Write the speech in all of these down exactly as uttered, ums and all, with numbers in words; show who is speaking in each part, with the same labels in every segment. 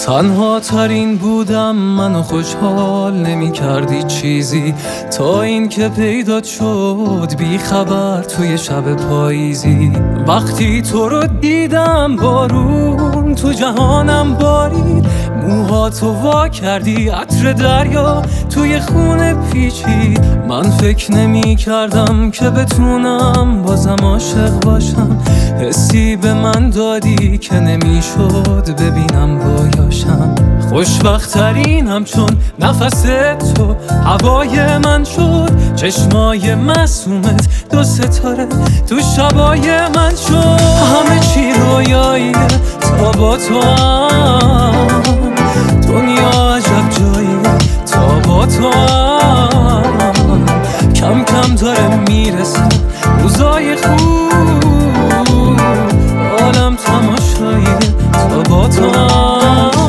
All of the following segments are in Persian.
Speaker 1: تنها ترین بودم، منو خوشحال نمی کردی چیزی، تا این که پیدات شد بی خبر توی شب پاییزی. وقتی تو رو دیدم بارون تو جهانم بارید، موهاتو وا کردی عطر دریا توی خونه پیچید. من فکر نمی کردم که بتونم بازم عاشق باشم، حسی به من دادی که نمی شد ببینم بایاشم. خوشبخت‌ترینم چون نفس تو هوای من شد، چشمای معصومت دو ستاره تو شبای من شد. همه چی رویاییه تا با تو هم، دنیا عجب جاییه تا با تو هم. کم کم داره میرسه روزای خوب، عالم تماشاییه تا با تو هم.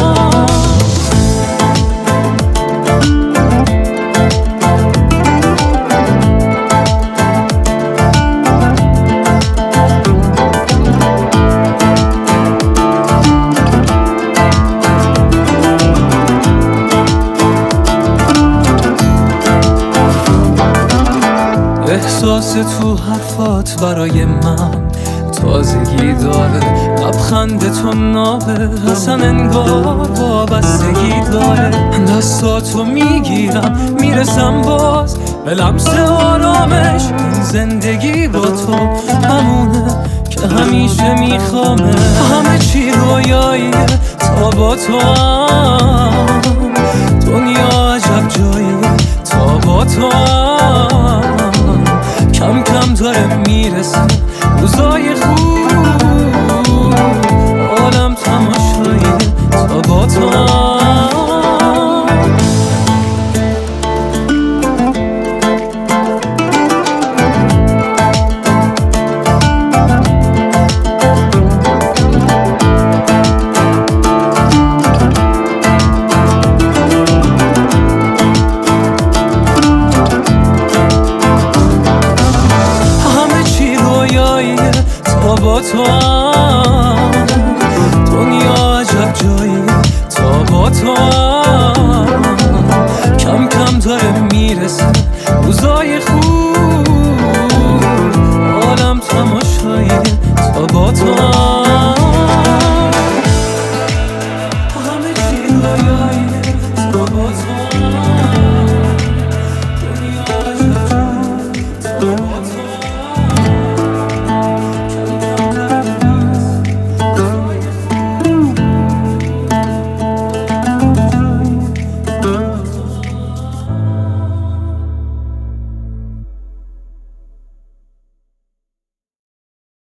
Speaker 1: احساس تو حرفات برای من تازگی داره، لبخند تو نابه اصلا انگار وابستگی داره. دستاتو میگیرم میرسم باز به لمس آرامش، این زندگی با تو همونه که همیشه میخوامه. همه چی رویاییه تا با تو هم، دنیا عجب جاییه تا با تو هم. کم کم داره میرسه روزای خوب، عالم تماشاییه تا با تو هم. با تو هم، دنیا عجب جاییه تا با تو هم. کم کم داره میرسه روزای خوب، عالم تماشاییه تا با تو هم.